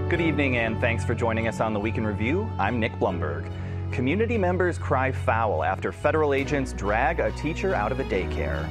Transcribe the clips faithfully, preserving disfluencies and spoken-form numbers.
Good evening and thanks for joining us on the Week in Review. I'm Nick Blumberg. Community members cry foul after federal agents drag a teacher out of a daycare.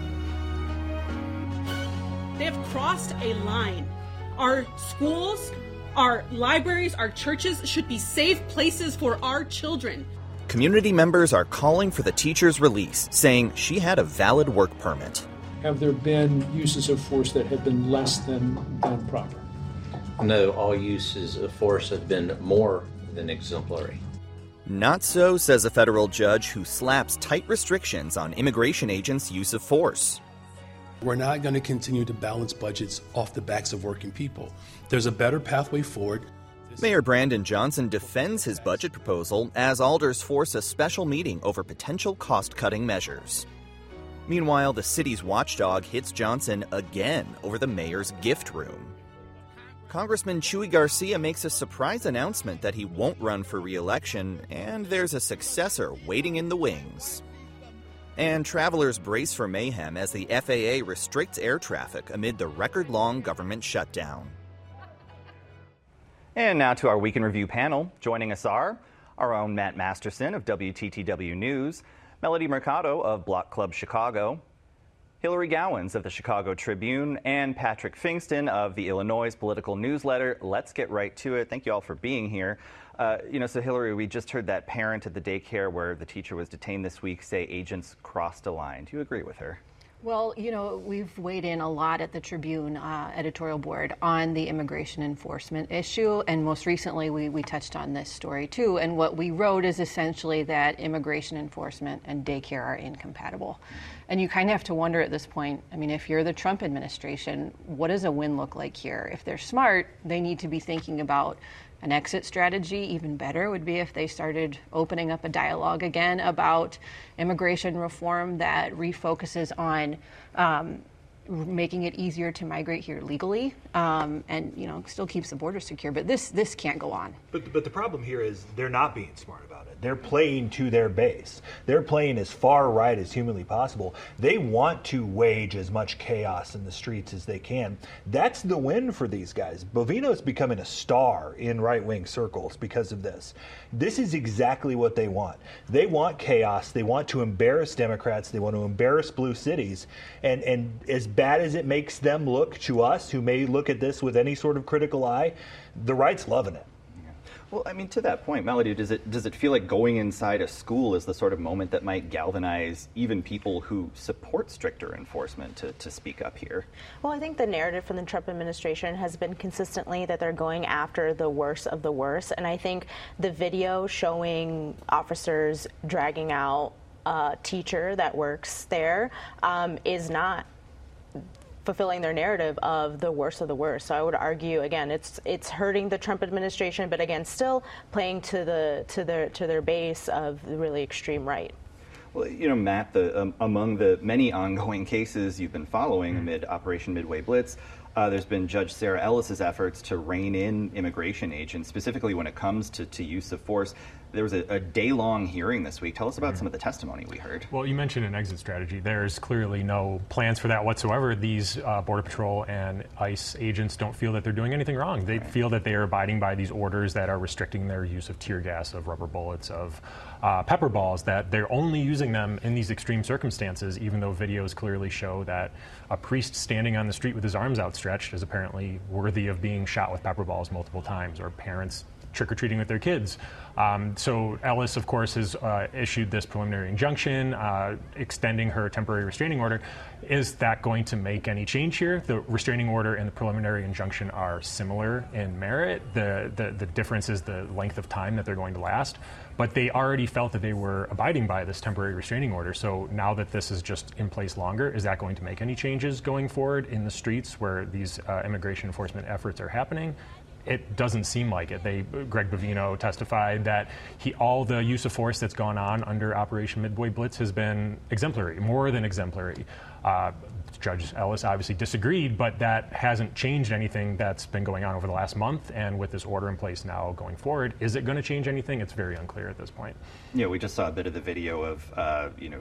They have crossed a line. Our schools, our libraries, our churches should be safe places for our children. Community members are calling for the teacher's release, saying she had a valid work permit. Have there been uses of force that have been less than, than proper? No, all uses of force have been more than exemplary. Not so, says a federal judge who slaps tight restrictions on immigration agents' use of force. We're not going to continue to balance budgets off the backs of working people. There's a better pathway forward. Mayor Brandon Johnson defends his budget proposal as alders force a special meeting over potential cost-cutting measures. Meanwhile, the city's watchdog hits Johnson again over the mayor's gift room. Congressman Chuy Garcia makes a surprise announcement that he won't run for re-election, and there's a successor waiting in the wings. And travelers brace for mayhem as the F A A restricts air traffic amid the record-long government shutdown. And now to our Week in Review panel. Joining us are our own Matt Masterson of W T T W News, Melody Mercado of Block Club Chicago, Hillary Gowans of the Chicago Tribune, and Patrick Fingston of the Illinois Political Newsletter. Let's get right to it. Thank you all for being here. Uh, you know, so Hillary, we just heard that parent at the daycare where the teacher was detained this week say agents crossed a line. Do you agree with her? Well, you know, we've weighed in a lot at the Tribune uh, editorial board on the immigration enforcement issue, and most recently we, we touched on this story too. And what we wrote is essentially that immigration enforcement and daycare are incompatible. And you kind of have to wonder at this point, I mean, if you're the Trump administration, what does a win look like here? If they're smart, they need to be thinking about an exit strategy. Even better would be if they started opening up a dialogue again about immigration reform that refocuses on um, making it easier to migrate here legally, um, and you know, still keeps the border secure. But this this can't go on. But but the problem here is they're not being smart about it. They're playing to their base. They're playing as far right as humanly possible. They want to wage as much chaos in the streets as they can. That's the win for these guys. Bovino's becoming a star in right-wing circles because of this. This is exactly what they want. They want chaos. They want to embarrass Democrats. They want to embarrass blue cities. And and as bad as it makes them look to us, who may look at this with any sort of critical eye, the right's loving it. Well, I mean, to that point, Melody, does it does it feel like going inside a school is the sort of moment that might galvanize even people who support stricter enforcement to, to speak up here? Well, I think the narrative from the Trump administration has been consistently that they're going after the worst of the worst. And I think the video showing officers dragging out a teacher that works there um, is not fulfilling their narrative of the worst of the worst. So I would argue, again, it's it's hurting the Trump administration, but again, still playing to the to their to their base of the really extreme right. Well, you know, Matt, the, um, among the many ongoing cases you've been following amid Operation Midway Blitz, uh, there's been Judge Sarah Ellis's efforts to rein in immigration agents, specifically when it comes to, to use of force. There was a, a day-long hearing this week. Tell us about mm-hmm. some of the testimony we heard. Well, you mentioned an exit strategy. There's clearly no plans for that whatsoever. These uh, Border Patrol and ICE agents don't feel that they're doing anything wrong. They right. feel that they are abiding by these orders that are restricting their use of tear gas, of rubber bullets, of uh, pepper balls, that they're only using them in these extreme circumstances, even though videos clearly show that a priest standing on the street with his arms outstretched is apparently worthy of being shot with pepper balls multiple times, or parents trick-or-treating with their kids. Um, so Ellis, of course, has uh, issued this preliminary injunction uh, extending her temporary restraining order. Is that going to make any change here? The restraining order and the preliminary injunction are similar in merit. The, the, the difference is the length of time that they're going to last. But they already felt that they were abiding by this temporary restraining order. So now that this is just in place longer, is that going to make any changes going forward in the streets where these uh, immigration enforcement efforts are happening? It doesn't seem like it. They, Greg Bovino testified that he, all the use of force that's gone on under Operation Midway Blitz has been exemplary, more than exemplary. Uh, Judge Ellis obviously disagreed, but that hasn't changed anything that's been going on over the last month. And with this order in place now going forward, is it going to change anything? It's very unclear at this point. Yeah, we just saw a bit of the video of, uh, you know,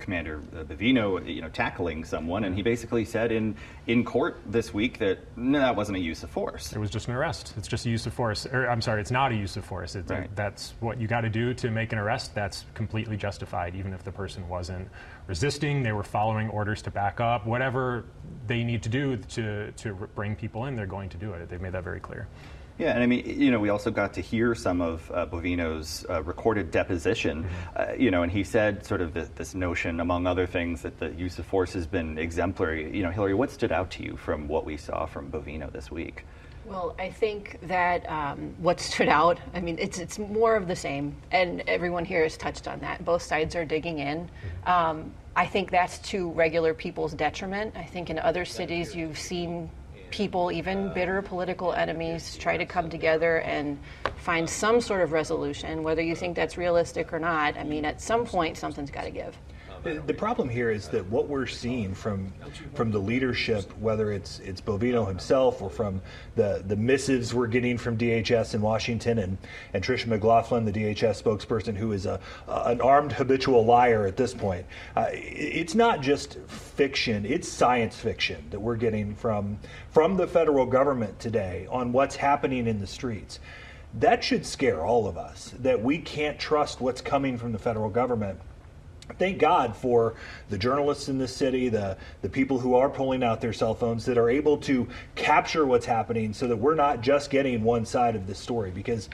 Commander Bovino, you know, tackling someone, and he basically said in in court this week that no, that wasn't a use of force. It was just an arrest. It's just a use of force. Or, I'm sorry, it's not a use of force. It's right. a, that's what you got to do to make an arrest. That's completely justified, even if the person wasn't resisting. They were following orders to back up. Whatever they need to do to to bring people in, they're going to do it. They've made that very clear. Yeah, and I mean, you know, we also got to hear some of uh, Bovino's uh, recorded deposition, mm-hmm. uh, you know, and he said sort of the, this notion, among other things, that the use of force has been exemplary. You know, Hillary, what stood out to you from what we saw from Bovino this week? Well, I think that um, what stood out, I mean, it's it's more of the same, and everyone here has touched on that. Both sides are digging in. Um, I think that's to regular people's detriment. I think in other cities you've seen people, even bitter political enemies, try to come together and find some sort of resolution, whether you think that's realistic or not. I mean, at some point, something's got to give. The problem here is that what we're seeing from from the leadership, whether it's it's Bovino himself or from the, the missives we're getting from D H S in Washington and, and Tricia McLaughlin, the D H S spokesperson, who is a, a an armed habitual liar at this point, uh, it's not just fiction, it's science fiction that we're getting from from the federal government today on what's happening in the streets. That should scare all of us, that we can't trust what's coming from the federal government. Thank God for the journalists in this city, the, the people who are pulling out their cell phones that are able to capture what's happening so that we're not just getting one side of the story. Because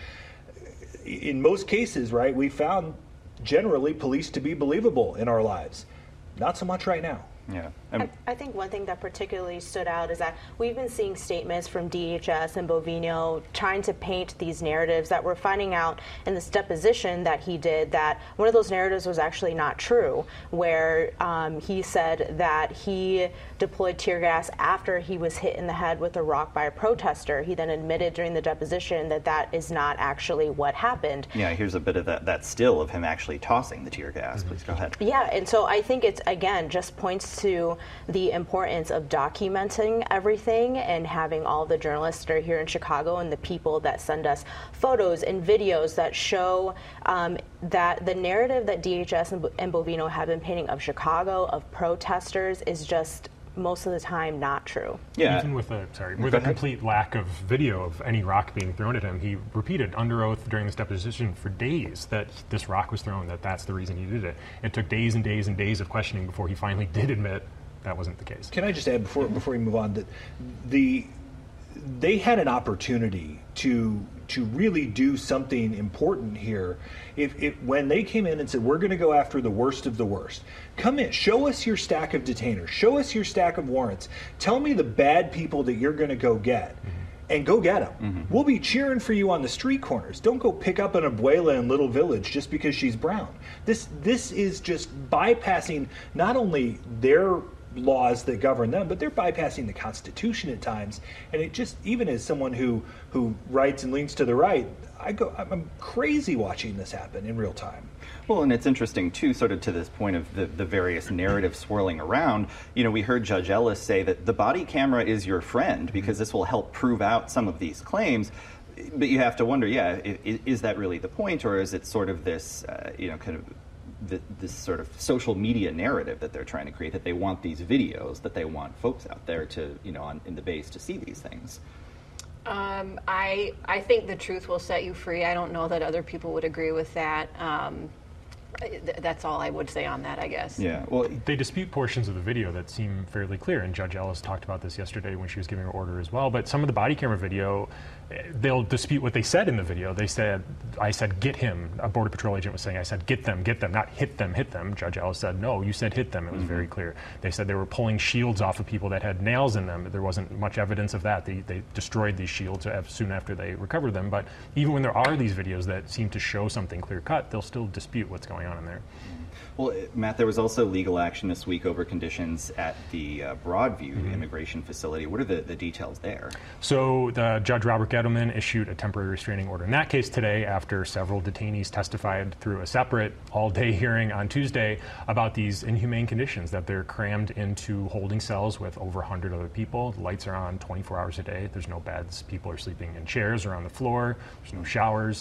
in most cases, right, we found generally police to be believable in our lives. Not so much right now. Yeah. I, I think one thing that particularly stood out is that we've been seeing statements from D H S and Bovino trying to paint these narratives that we're finding out in this deposition that he did, that one of those narratives was actually not true, where um, he said that he deployed tear gas after he was hit in the head with a rock by a protester. He then admitted during the deposition that that is not actually what happened. Yeah, here's a bit of that, that still of him actually tossing the tear gas. Mm-hmm. Please go ahead. Yeah, and so I think it's, again, just points to the importance of documenting everything and having all the journalists that are here in Chicago and the people that send us photos and videos that show um, that the narrative that D H S and, and Bovino have been painting of Chicago, of protesters, is just most of the time not true. Yeah. Even with a sorry, with a complete lack of video of any rock being thrown at him, he repeated under oath during this deposition for days that this rock was thrown, that that's the reason he did it. It took days and days and days of questioning before he finally did admit that wasn't the case. Can I just add before before we move on that the they had an opportunity to to really do something important here. If, if when they came in and said, we're going to go after the worst of the worst, come in, show us your stack of detainers, show us your stack of warrants, tell me the bad people that you're going to go get. Mm-hmm. And go get them. Mm-hmm. We'll be cheering for you on the street corners. Don't go pick up an abuela in Little Village just because she's brown. This this is just bypassing not only their laws that govern them, but they're bypassing the Constitution at times. And it just, even as someone who who writes and leans to the right, I go, I'm crazy watching this happen in real time. Well, and it's interesting, too, sort of to this point of the, the various narratives swirling around. You know, we heard Judge Ellis say that the body camera is your friend because this will help prove out some of these claims. But you have to wonder, yeah, is, is that really the point, or is it sort of this, uh, you know, kind of the, this sort of social media narrative that they're trying to create, that they want these videos, that they want folks out there to, you know, on, in the base to see these things? Um, I I think the truth will set you free. I don't know that other people would agree with that. Um, th- that's all I would say on that, I guess. Yeah, well, they dispute portions of the video that seem fairly clear, and Judge Ellis talked about this yesterday when she was giving her order as well. But some of the body camera video, they'll dispute what they said in the video. They said, I said, get him. A Border Patrol agent was saying, I said, get them, get them, not hit them, hit them. Judge Ellis said, no, you said hit them. It was mm-hmm. very clear. They said they were pulling shields off of people that had nails in them. There wasn't much evidence of that. They, they destroyed these shields soon after they recovered them. But even when there are these videos that seem to show something clear-cut, they'll still dispute what's going on in there. Well, Matt, there was also legal action this week over conditions at the uh, Broadview mm-hmm. immigration facility. What are the, the details there? So the Judge Robert Gettleman issued a temporary restraining order in that case today after several detainees testified through a separate all-day hearing on Tuesday about these inhumane conditions, that they're crammed into holding cells with over one hundred other people. The lights are on twenty-four hours a day. There's no beds. People are sleeping in chairs or on the floor. There's no showers.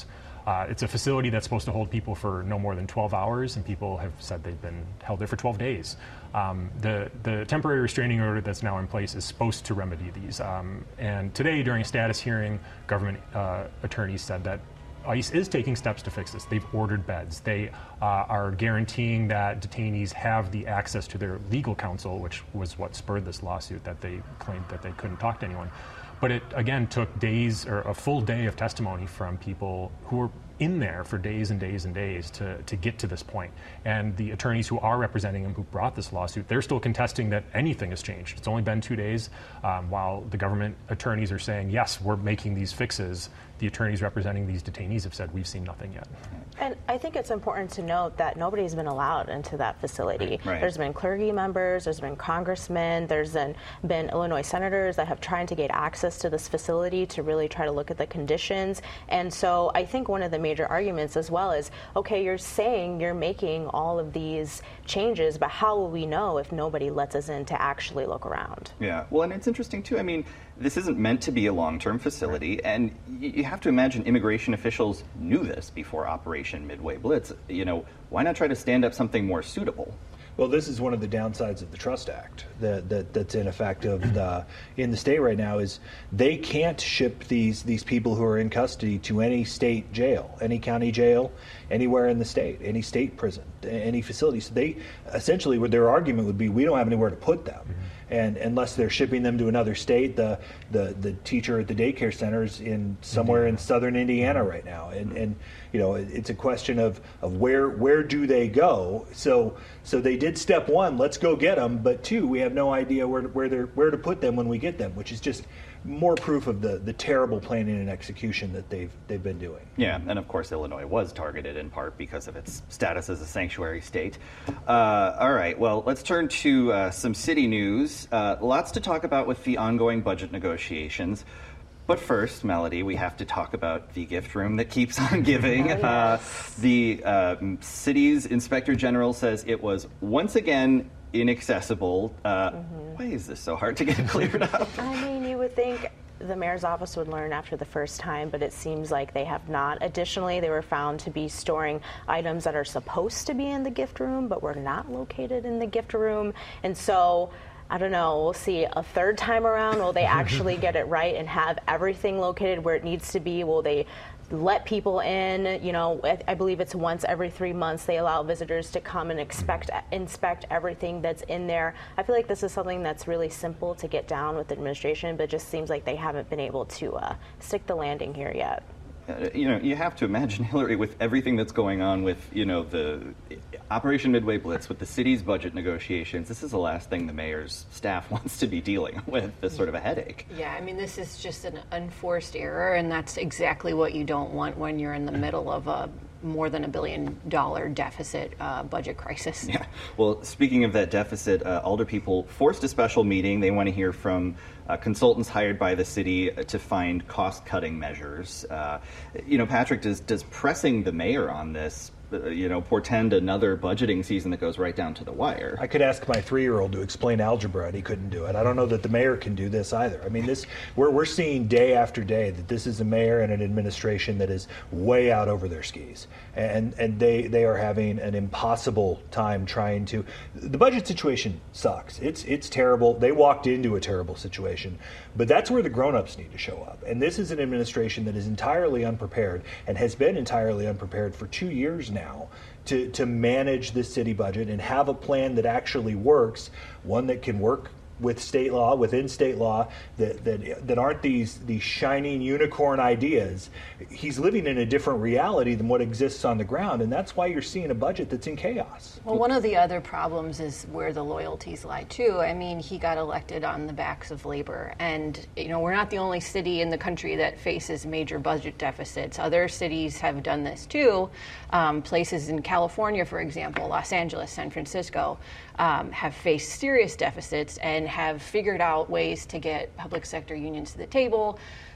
Uh, it's a facility that's supposed to hold people for no more than twelve hours, and people have said they've been held there for twelve days. Um, the, the temporary restraining order that's now in place is supposed to remedy these. Um, and today, during a status hearing, government uh, attorneys said that ICE is taking steps to fix this. They've ordered beds. They uh, are guaranteeing that detainees have the access to their legal counsel, which was what spurred this lawsuit, that they claimed that they couldn't talk to anyone. But it, again, took days or a full day of testimony from people who were in there for days and days and days to, to get to this point. And the attorneys who are representing him, who brought this lawsuit, they're still contesting that anything has changed. It's only been two days, um, while the government attorneys are saying, yes, we're making these fixes. The attorneys representing these detainees have said, we've seen nothing yet. And I think it's important to note that nobody's been allowed into that facility. Right. There's been clergy members, there's been congressmen, there's been, been Illinois senators that have tried to get access to this facility to really try to look at the conditions. And so I think one of the major arguments as well is, okay, you're saying you're making all of these changes, but how will we know if nobody lets us in to actually look around? Yeah, well, and it's interesting too. I mean, this isn't meant to be a long-term facility, and you have to imagine immigration officials knew this before Operation Midway Blitz. You know, why not try to stand up something more suitable? Well, this is one of the downsides of the Trust Act that, that that's in effect of the in the state right now is they can't ship these these people who are in custody to any state jail, any county jail, anywhere in the state, any state prison, any facility. So they essentially, what their argument would be, we don't have anywhere to put them. Mm-hmm. And unless they're shipping them to another state, the the, the teacher at the daycare center is in somewhere in southern Indiana right now, and and you know it's a question of, of where where do they go? So so they did step one, let's go get them, but two, we have no idea where where they're where to put them when we get them, which is just more proof of the, the terrible planning and execution that they've they've been doing. Yeah, and of course Illinois was targeted in part because of its status as a sanctuary state. Uh, all right, well, let's turn to uh, some city news. Uh, lots to talk about with the ongoing budget negotiations. But first, Melody, we have to talk about the gift room that keeps on giving. Oh, yes. uh, the uh, city's inspector general says it was once again inaccessible. Uh, mm-hmm. Why is this so hard to get cleared up? I mean, you would think the mayor's office would learn after the first time, but it seems like they have not. Additionally, they were found to be storing items that are supposed to be in the gift room, but were not located in the gift room. And so, I don't know, we'll see a third time around. Will they actually get it right and have everything located where it needs to be? Will they let people in? You know, I, I believe it's once every three months they allow visitors to come and expect, inspect everything that's in there. I feel like this is something that's really simple to get down with the administration, but it just seems like they haven't been able to uh, stick the landing here yet. Uh, you know, you have to imagine, Hillary, with everything that's going on with, you know, the Operation Midway Blitz, with the city's budget negotiations, this is the last thing the mayor's staff wants to be dealing with, this sort of a headache. Yeah, I mean, this is just an unforced error, and that's exactly what you don't want when you're in the middle of a more than a billion dollar deficit uh, budget crisis. Yeah. Well, speaking of that deficit, uh, Alder people forced a special meeting. They want to hear from uh, consultants hired by the city to find cost-cutting measures. Uh, you know, Patrick, does does pressing the mayor on this, uh, you know, portend another budgeting season that goes right down to the wire? I could ask my three-year-old to explain algebra, and he couldn't do it. I don't know that the mayor can do this either. I mean, this we're we're seeing day after day that this is a mayor and an administration that is way out over their skis, and and they they are having an impossible time trying to. The budget situation sucks. It's it's terrible. They walked into a terrible situation, but that's where the grown-ups need to show up. And this is an administration that is entirely unprepared and has been entirely unprepared for two years now to, to manage this city budget and have a plan that actually works, one that can work with state law, within state law, that that that aren't these these shining unicorn ideas. He's living in a different reality than what exists on the ground, and that's why you're seeing a budget that's in chaos. Well, one of the other problems is where the loyalties lie too. I mean, he got elected on the backs of labor, and you know we're not the only city in the country that faces major budget deficits. Other cities have done this too. Um, places in California, for example, Los Angeles, San Francisco, um, have faced serious deficits and have figured out ways to get public sector unions to the table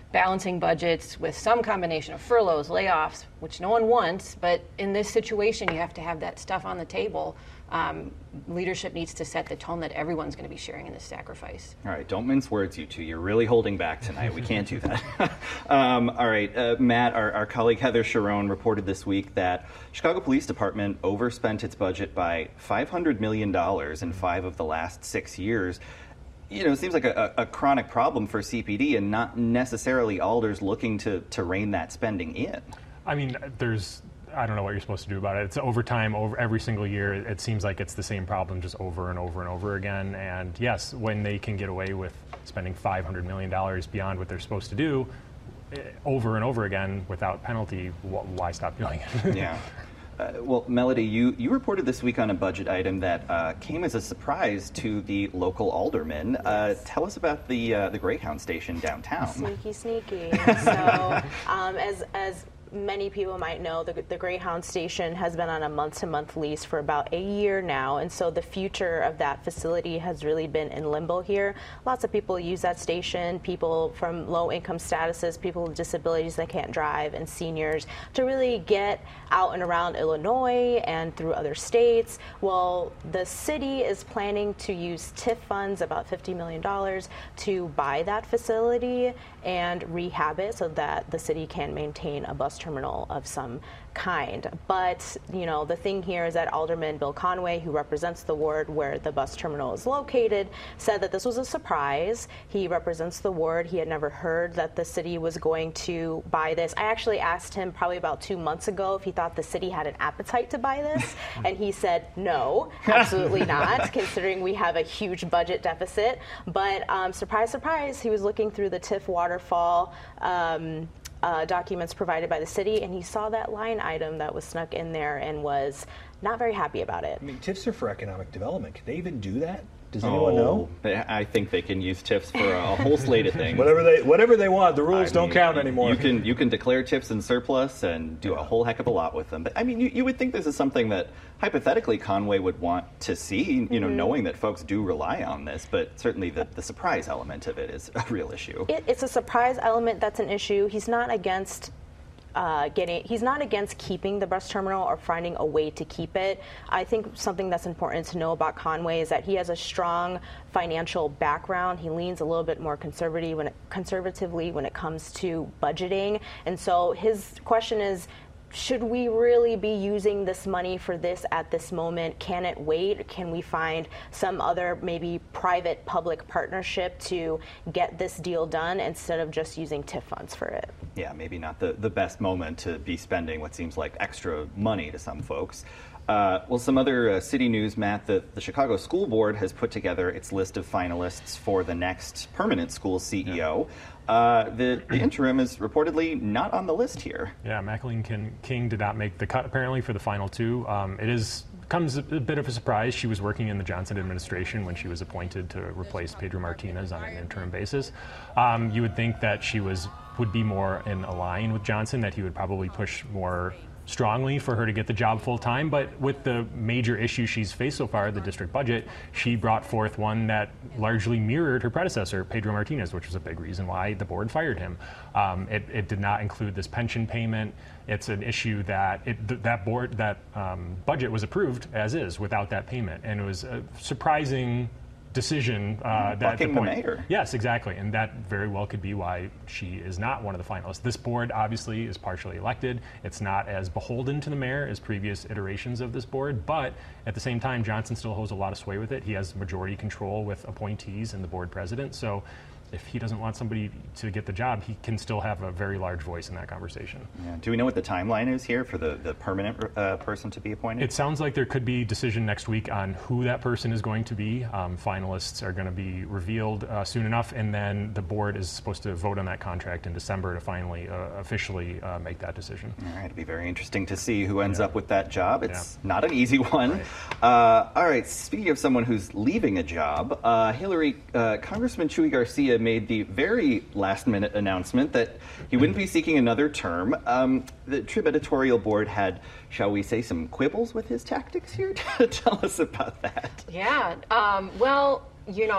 balancing budgets with some combination of furloughs, layoffs, which no one wants, but in this situation, you have to have that stuff on the table. Um, leadership needs to set the tone that everyone's going to be sharing in this sacrifice. All right, don't mince words, you two. You're really holding back tonight. We can't do that. um, all right, uh, Matt, our, our colleague Heather Sharon reported this week that Chicago Police Department overspent its budget by five hundred million dollars in five of the last six years. You know, it seems like a, a chronic problem for C P D and not necessarily alders looking to, to rein that spending in. I mean, there's... I don't know what you're supposed to do about it. It's overtime over every single year. It seems like it's the same problem just over and over and over again. And yes, when they can get away with spending five hundred million dollars beyond what they're supposed to do over and over again without penalty, why stop doing it? Yeah. Uh, well, Melody, you, you reported this week on a budget item that uh, came as a surprise to the local aldermen. Yes. Uh, tell us about the uh, the Greyhound station downtown. Sneaky, sneaky. So, um, as as many people might know, the, the Greyhound station has been on a month-to-month lease for about a year now, and so the future of that facility has really been in limbo here. Lots of people use that station, people from low-income statuses, people with disabilities that can't drive, and seniors, to really get out and around Illinois and through other states. Well, the city is planning to use T I F funds, about fifty million dollars, to buy that facility and rehab it so that the city can maintain a bus terminal of some kind. But, you know, the thing here is that Alderman Bill Conway, who represents the ward where the bus terminal is located, said that this was a surprise. He represents the ward. He had never heard that the city was going to buy this. I actually asked him probably about two months ago if he thought the city had an appetite to buy this, and he said no, absolutely not, considering we have a huge budget deficit. But um, surprise, surprise, he was looking through the T I F waterfall um, Uh, documents provided by the city, and he saw that line item that was snuck in there and was not very happy about it. I mean, T I Fs are for economic development. Can they even do that? Does anyone oh, know? I think they can use T I Fs for a whole slate of things. Whatever they whatever they want. The rules I don't mean, count anymore. You can you can declare T I Fs in surplus and do a whole heck of a lot with them. But I mean, you, you would think this is something that hypothetically Conway would want to see, you know, mm-hmm. knowing that folks do rely on this. But certainly the, the surprise element of it is a real issue. It, it's a surprise element that's an issue. He's not against Uh, getting, he's not against keeping the bus terminal or finding a way to keep it. I think something that's important to know about Conway is that he has a strong financial background. He leans a little bit more conservative when it, conservatively when it comes to budgeting. And so his question is, should we really be using this money for this at this moment? Can it wait? Can we find some other maybe private public partnership to get this deal done instead of just using T I F funds for it? Yeah, maybe not the, the best moment to be spending what seems like extra money to some folks. Uh, well, some other uh, city news, Matt. The, the Chicago School Board has put together its list of finalists for the next permanent school C E O. Uh, the, the interim is reportedly not on the list here. Yeah, McElleen King did not make the cut, apparently, for the final two. Um, it is comes a, a bit of a surprise. She was working in the Johnson administration when she was appointed to replace Pedro Martinez on an interim basis. Um, you would think that she was would be more in line with Johnson, that he would probably push more strongly for her to get the job full time, but with the major issues she's faced so far, the district budget, she brought forth one that largely mirrored her predecessor, Pedro Martinez, which was a big reason why the board fired him. Um, it, it did not include this pension payment. It's an issue that it, th- that board that um, budget was approved as is without that payment, and it was a surprising decision uh, that Bucking at the point, the mayor. Yes, exactly, and that very well could be why she is not one of the finalists. This board obviously is partially elected. It's not as beholden to the mayor as previous iterations of this board, but at the same time, Johnson still holds a lot of sway with it. He has majority control with appointees and the board president, so if he doesn't want somebody to get the job, he can still have a very large voice in that conversation. Yeah. Do we know what the timeline is here for the, the permanent uh, person to be appointed? It sounds like there could be decision next week on who that person is going to be. Um, finalists are going to be revealed uh, soon enough, and then the board is supposed to vote on that contract in December to finally uh, officially uh, make that decision. All right, it'll be very interesting to see who ends yeah. up with that job. It's yeah. not an easy one. Right. Uh, all right, speaking of someone who's leaving a job, uh, Hillary, uh, Congressman Chuy Garcia made the very last-minute announcement that he wouldn't be seeking another term. Um, the Trib editorial board had, shall we say, some quibbles with his tactics here. Tell us about that. Yeah. Um, well, you know,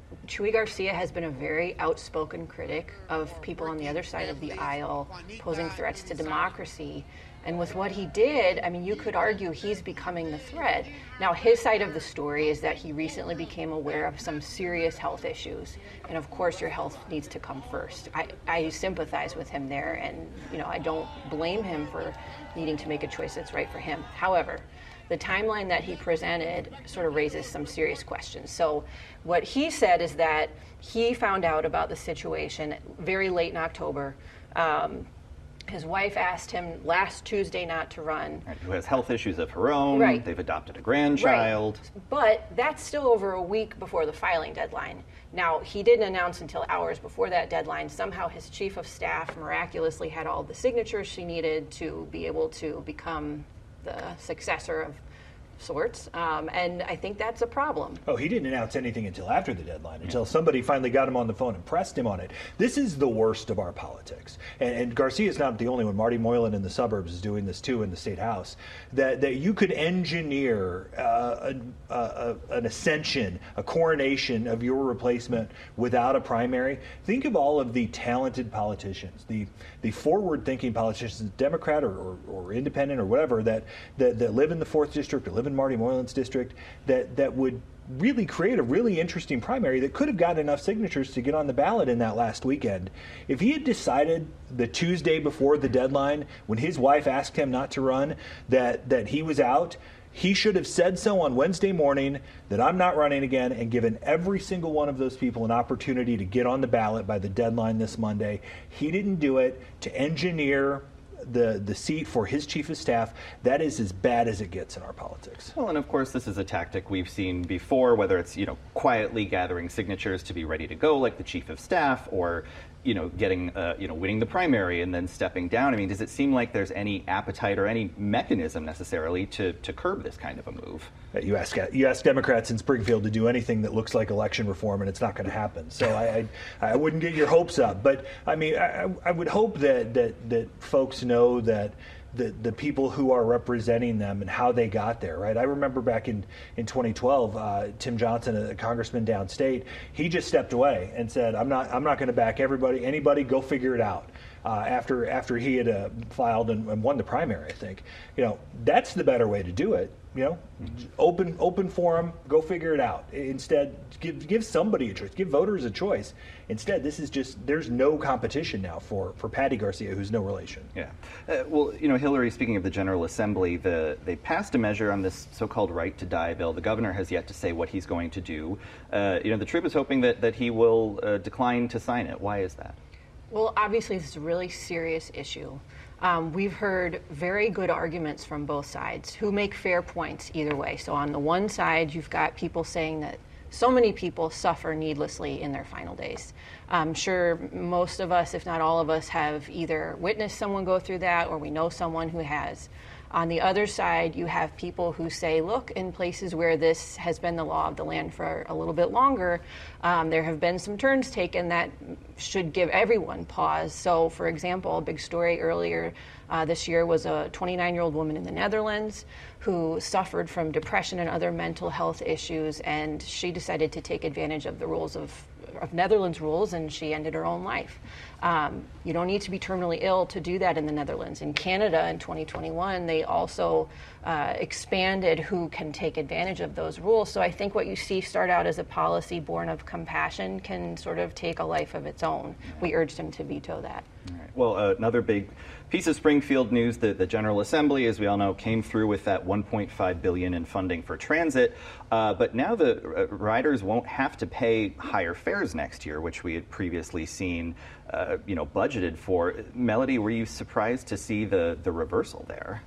Chuy Garcia has been a very outspoken critic of people on the other side of the aisle posing threats to democracy. And with what he did, I mean, you could argue he's becoming the threat. Now, his side of the story is that he recently became aware of some serious health issues. And of course, your health needs to come first. I, I sympathize with him there, and you know, I don't blame him for needing to make a choice that's right for him. However, the timeline that he presented sort of raises some serious questions. So what he said is that he found out about the situation very late in October. Um, His wife asked him last Tuesday not to run. Right, who has health issues of her own. Right. They've adopted a grandchild. Right. But that's still over a week before the filing deadline. Now, he didn't announce until hours before that deadline. Somehow his chief of staff miraculously had all the signatures she needed to be able to become the successor of sorts, um, and I think that's a problem. Oh, he didn't announce anything until after the deadline, until somebody finally got him on the phone and pressed him on it. This is the worst of our politics. And, and Garcia is not the only one. Marty Moylan in the suburbs is doing this too in the state house. That that you could engineer uh, a, a, an ascension, a coronation of your replacement without a primary. Think of all of the talented politicians, the the forward-thinking politicians, Democrat or, or, or independent or whatever, that, that that live in the fourth district or live in Marty Moylan's district, that, that would really create a really interesting primary that could have gotten enough signatures to get on the ballot in that last weekend. If he had decided the Tuesday before the deadline, when his wife asked him not to run, that, that he was out, he should have said so on Wednesday morning, that I'm not running again, and given every single one of those people an opportunity to get on the ballot by the deadline this Monday. He didn't do it. To engineer the the seat for his chief of staff, that is as bad as it gets in our politics. Well, and of course, this is a tactic we've seen before, whether it's, you know, quietly gathering signatures to be ready to go, like the chief of staff, or, you know, getting, uh, you know, winning the primary and then stepping down. I mean, does it seem like there's any appetite or any mechanism necessarily to, to curb this kind of a move? You ask you ask Democrats in Springfield to do anything that looks like election reform, and it's not going to happen. So I, I I wouldn't get your hopes up. But I mean, I, I would hope that that that folks know that the the people who are representing them and how they got there, right? I remember back in, in twenty twelve, uh, Tim Johnson, a congressman downstate, he just stepped away and said, I'm not I'm not going to back everybody, anybody, go figure it out. Uh, after after he had uh, filed and, and won the primary, I think. You know, that's the better way to do it. You know, mm-hmm. open open forum, go figure it out. Instead, give give somebody a choice, give voters a choice. Instead, this is just, there's no competition now for, for Patty Garcia, who's no relation. Yeah. Uh, well, you know, Hillary, speaking of the General Assembly, the they passed a measure on this so-called right to die bill. The governor has yet to say what he's going to do. Uh, you know, the troop is hoping that, that he will uh, decline to sign it. Why is that? Well, obviously, this is a really serious issue. Um, we've heard very good arguments from both sides who make fair points either way. So on the one side, you've got people saying that so many people suffer needlessly in their final days. I'm sure most of us, if not all of us, have either witnessed someone go through that or we know someone who has. On the other side, you have people who say, look, in places where this has been the law of the land for a little bit longer, um, there have been some turns taken that should give everyone pause. So, for example, a big story earlier uh, this year was a twenty-nine-year-old woman in the Netherlands who suffered from depression and other mental health issues, and she decided to take advantage of the rules of of Netherlands rules, and she ended her own life. Um, you don't need to be terminally ill to do that in the Netherlands. In Canada in twenty twenty-one, they also uh, expanded who can take advantage of those rules. So I think what you see start out as a policy born of compassion can sort of take a life of its own. We urged him to veto that. All right. Well, uh, another big piece of Springfield news, the, the General Assembly, as we all know, came through with that one point five billion dollars in funding for transit. Uh, but now the uh, riders won't have to pay higher fares next year, which we had previously seen, uh, you know, budgeted for. Melody, were you surprised to see the, the reversal there?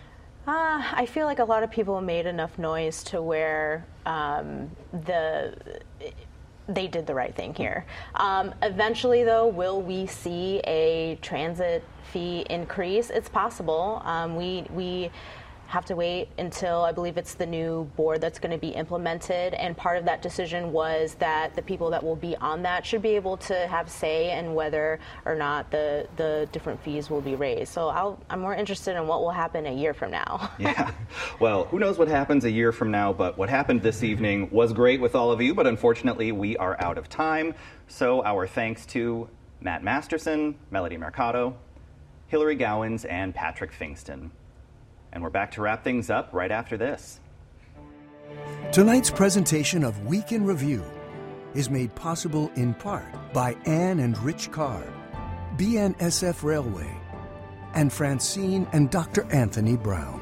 Uh, I feel like a lot of people made enough noise to where um, the they did the right thing here. Um, eventually, though, will we see a transit fee increase? It's possible. Um, we we have to wait until, I believe it's the new board that's going to be implemented, and part of that decision was that the people that will be on that should be able to have say in whether or not the, the different fees will be raised. So I'll, I'm more interested in what will happen a year from now. Yeah, well, who knows what happens a year from now, but what happened this evening was great with all of you, but unfortunately we are out of time. So our thanks to Matt Masterson, Melody Mercado, Hillary Gowans, and Patrick Fingston. And we're back to wrap things up right after this. Tonight's presentation of Week in Review is made possible in part by Ann and Rich Carr, B N S F Railway, and Francine and Doctor Anthony Brown.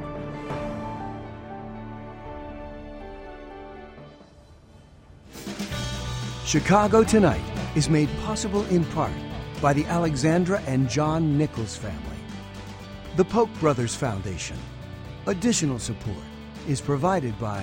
Chicago Tonight is made possible in part by the Alexandra and John Nichols family, the Polk Brothers Foundation. Additional support is provided by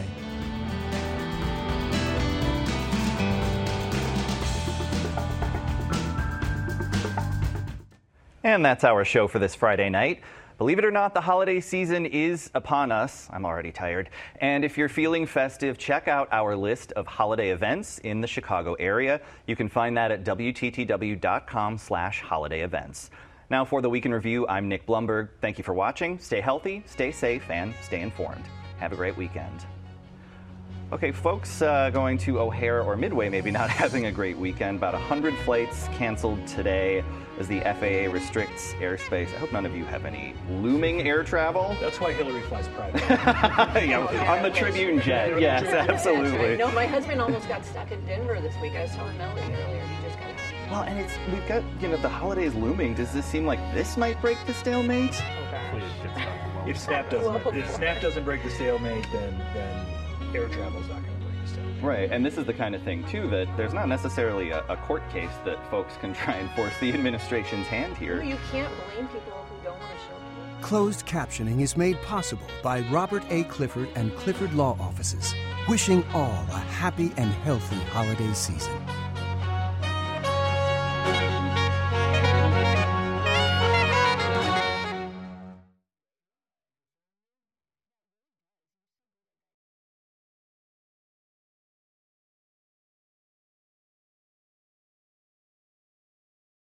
And that's our show for this Friday night. Believe it or not, the holiday season is upon us. I'm already tired. And if you're feeling festive, check out our list of holiday events in the Chicago area. You can find that at W T T W dot com slash holiday events. Now for the Week in Review, I'm Nick Blumberg. Thank you for watching. Stay healthy, stay safe, and stay informed. Have a great weekend. Okay, folks uh, going to O'Hare or Midway maybe not having a great weekend. About one hundred flights canceled today as the F A A restricts airspace. I hope none of you have any looming air travel. That's why Hillary flies private. Yeah, yeah, on the Tribune jet, yes, absolutely. No, my husband almost got stuck in Denver this week. I was telling Melody earlier, he just got out. Well, and it's we've got, you know, the holidays looming. Does this seem like this might break the stalemate? If SNAP doesn't, if SNAP doesn't break the stalemate, then then air travel's not going to break the stalemate. Right, and this is the kind of thing too that there's not necessarily a, a court case that folks can try and force the administration's hand here. No, you can't blame people who don't want to show up. Closed captioning is made possible by Robert A. Clifford and Clifford Law Offices, wishing all a happy and healthy holiday season.